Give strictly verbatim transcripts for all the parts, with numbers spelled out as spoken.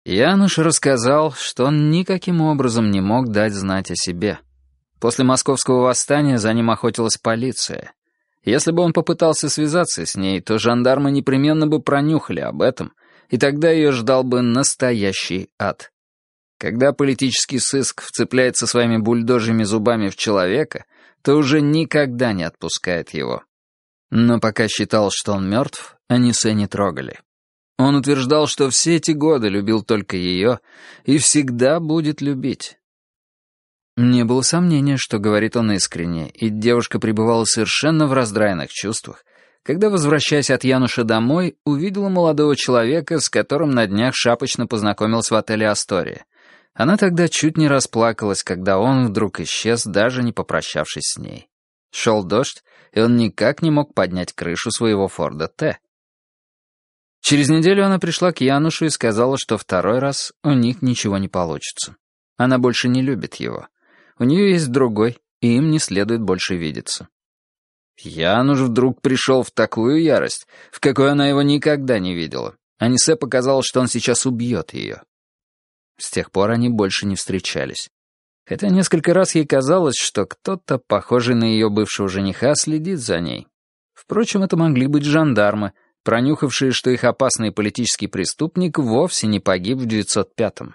Януш рассказал, что он никаким образом не мог дать знать о себе. После московского восстания за ним охотилась полиция. Если бы он попытался связаться с ней, то жандармы непременно бы пронюхали об этом, и тогда ее ждал бы настоящий ад. Когда политический сыск вцепляется своими бульдожьими зубами в человека, то уже никогда не отпускает его. Но пока считал, что он мертв, Анисе не трогали. Он утверждал, что все эти годы любил только ее и всегда будет любить. Не было сомнения, что говорит он искренне, и девушка пребывала совершенно в раздраенных чувствах, когда, возвращаясь от Януша домой, увидела молодого человека, с которым на днях шапочно познакомилась в отеле «Астория». Она тогда чуть не расплакалась, когда он вдруг исчез, даже не попрощавшись с ней. Шел дождь, и он никак не мог поднять крышу своего Форда Т. Через неделю она пришла к Янушу и сказала, что второй раз у них ничего не получится. Она больше не любит его. У нее есть другой, и им не следует больше видеться. Януш вдруг пришел в такую ярость, в какой она его никогда не видела. Анисе показалось, что он сейчас убьет ее. С тех пор они больше не встречались. Хотя несколько раз ей казалось, что кто-то, похожий на ее бывшего жениха, следит за ней. Впрочем, это могли быть жандармы, пронюхавшие, что их опасный политический преступник вовсе не погиб в девятьсот пятом.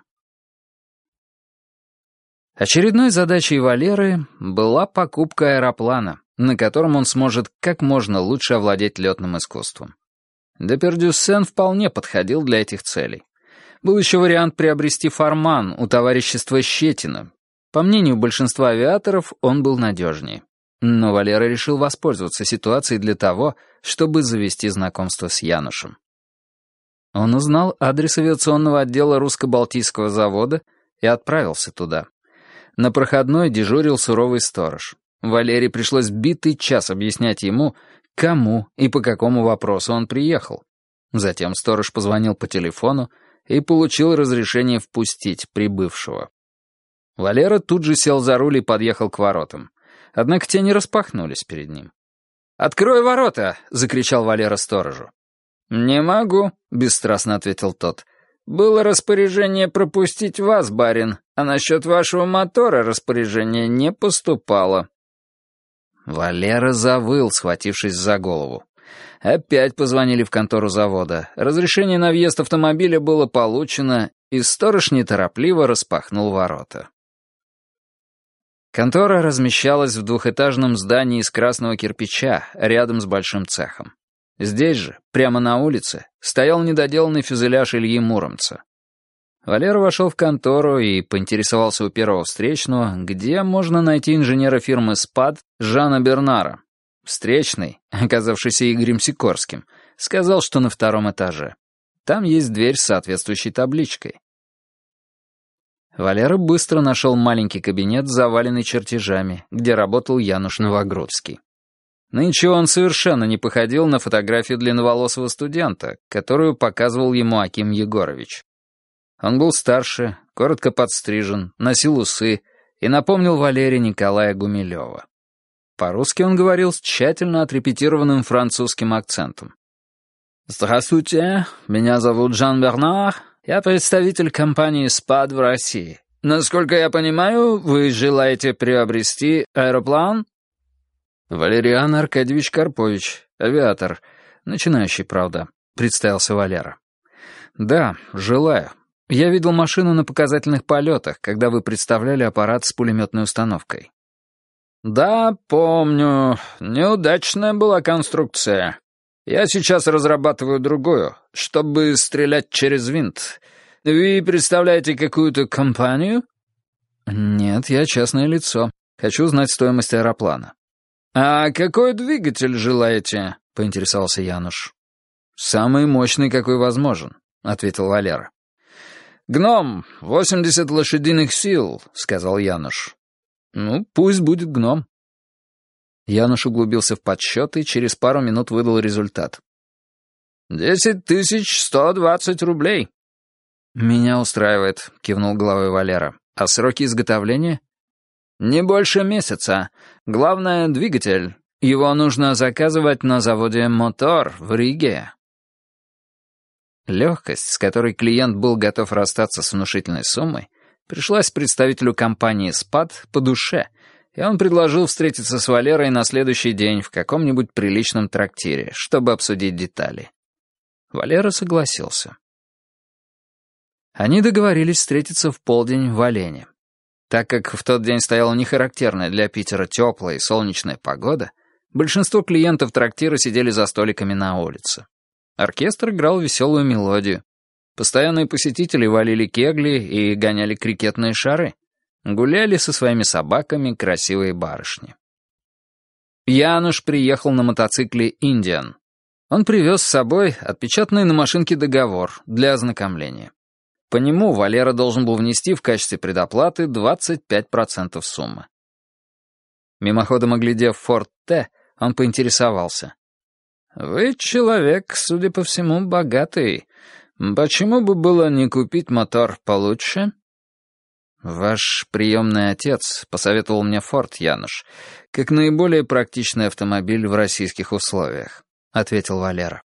Очередной задачей Валеры была покупка аэроплана, на котором он сможет как можно лучше овладеть летным искусством. Депердюссен вполне подходил для этих целей. Был еще вариант приобрести «Фарман» у товарищества Щетина. По мнению большинства авиаторов, он был надежнее. Но Валера решил воспользоваться ситуацией для того, чтобы завести знакомство с Янушем. Он узнал адрес авиационного отдела русско-балтийского завода и отправился туда. На проходной дежурил суровый сторож. Валере пришлось битый час объяснять ему, кому и по какому вопросу он приехал. Затем сторож позвонил по телефону и получил разрешение впустить прибывшего. Валера тут же сел за руль и подъехал к воротам. Однако те не распахнулись перед ним. «Открой ворота!» — закричал Валера сторожу. «Не могу», — бесстрастно ответил тот. «Было распоряжение пропустить вас, барин, а насчет вашего мотора распоряжение не поступало». Валера завыл, схватившись за голову. Опять позвонили в контору завода. Разрешение на въезд автомобиля было получено, и сторож неторопливо распахнул ворота. Контора размещалась в двухэтажном здании из красного кирпича, рядом с большим цехом. Здесь же, прямо на улице, стоял недоделанный фюзеляж Ильи Муромца. Валера вошел в контору и поинтересовался у первого встречного, где можно найти инженера фирмы «Спад» Жана Бернара. Встречный, оказавшийся Игорем Сикорским, сказал, что на втором этаже. Там есть дверь с соответствующей табличкой. Валера быстро нашел маленький кабинет, заваленный чертежами, где работал Януш Новогрудский. Нынче он совершенно не походил на фотографию длинноволосого студента, которую показывал ему Аким Егорович. Он был старше, коротко подстрижен, носил усы и напомнил Валере Николая Гумилева. По-русски он говорил с тщательно отрепетированным французским акцентом. «Здравствуйте, меня зовут Жан Бернар, я представитель компании «Спад» в России. Насколько я понимаю, вы желаете приобрести аэроплан?» «Валериан Аркадьевич Карпович, авиатор, начинающий, правда», — представился Валера. «Да, желаю. Я видел машину на показательных полетах, когда вы представляли аппарат с пулеметной установкой». «Да, помню. Неудачная была конструкция. Я сейчас разрабатываю другую, чтобы стрелять через винт. Вы представляете какую-то компанию?» «Нет, я частное лицо. Хочу знать стоимость аэроплана». «А какой двигатель желаете?» — поинтересовался Януш. «Самый мощный, какой возможен», — ответил Валера. «Гном, восемьдесят лошадиных сил», — сказал Януш. «Ну, пусть будет гном». Януш углубился в подсчет и через пару минут выдал результат. «Десять тысяч сто двадцать рублей». «Меня устраивает», — кивнул головой Валера. «А сроки изготовления?» «Не больше месяца. Главное — двигатель. Его нужно заказывать на заводе «Мотор» в Риге». Легкость, с которой клиент был готов расстаться с внушительной суммой, пришлась представителю компании «Спад» по душе, и он предложил встретиться с Валерой на следующий день в каком-нибудь приличном трактире, чтобы обсудить детали. Валера согласился. Они договорились встретиться в полдень в Олене. Так как в тот день стояла нехарактерная для Питера теплая и солнечная погода, большинство клиентов трактира сидели за столиками на улице. Оркестр играл веселую мелодию. Постоянные посетители валили кегли и гоняли крикетные шары. Гуляли со своими собаками красивые барышни. Януш приехал на мотоцикле «Индиан». Он привез с собой отпечатанный на машинке договор для ознакомления. По нему Валера должен был внести в качестве предоплаты двадцать пять процентов суммы. Мимоходом оглядев «Форд Т», он поинтересовался. «Вы человек, судя по всему, богатый. Почему бы было не купить мотор получше?» «Ваш приемный отец посоветовал мне «Форд», Януш, как наиболее практичный автомобиль в российских условиях», — ответил Валера.